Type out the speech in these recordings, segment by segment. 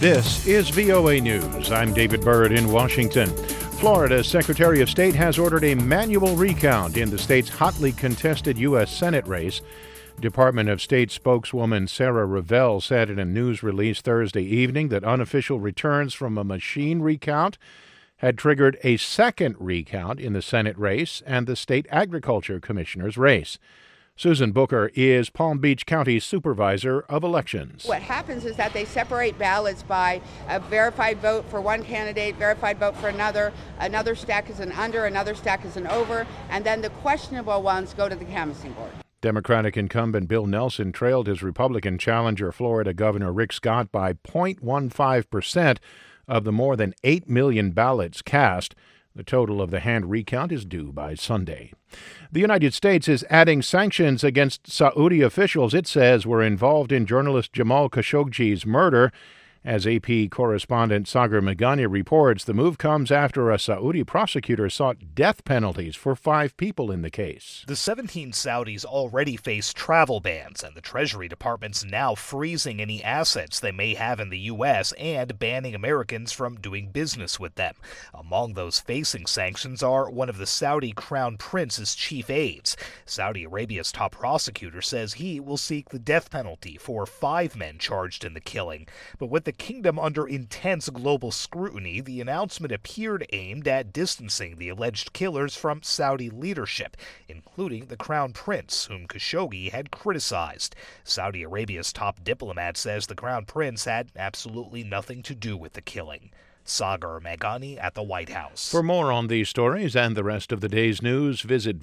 This is VOA News. I'm David Byrd in Washington. Florida's Secretary of State has ordered a manual recount in the state's hotly contested U.S. Senate race. Department of State spokeswoman Sarah Revel said in a news release Thursday evening that unofficial returns from a machine recount had triggered a second recount in the Senate race and the state agriculture commissioner's race. Susan Booker is Palm Beach County's supervisor of elections. What happens is that they separate ballots by a verified vote for one candidate, verified vote for another. Another stack is an under, another stack is an over, and then the questionable ones go to the canvassing board. Democratic incumbent Bill Nelson trailed his Republican challenger, Florida Governor Rick Scott, by 0.15% of the more than 8 million ballots cast. The total of the hand recount is due by Sunday. The United States is adding sanctions against Saudi officials it says were involved in journalist Jamal Khashoggi's murder. As AP correspondent Sagar Meghani reports, the move comes after a Saudi prosecutor sought death penalties for 5 people in the case. The 17 Saudis already face travel bans, and the Treasury Department's now freezing any assets they may have in the U.S. and banning Americans from doing business with them. Among those facing sanctions are one of the Saudi Crown Prince's chief aides. Saudi Arabia's top prosecutor says he will seek the death penalty for 5 men charged in the killing. But with the kingdom under intense global scrutiny, the announcement appeared aimed at distancing the alleged killers from Saudi leadership, including the Crown Prince, whom Khashoggi had criticized. Saudi Arabia's top diplomat says the Crown Prince had absolutely nothing to do with the killing. Sagar Meghani at the White House. For more on these stories and the rest of the day's news, visit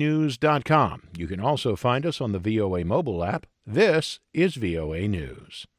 voanews.com. You can also find us on the VOA mobile app. This is VOA News.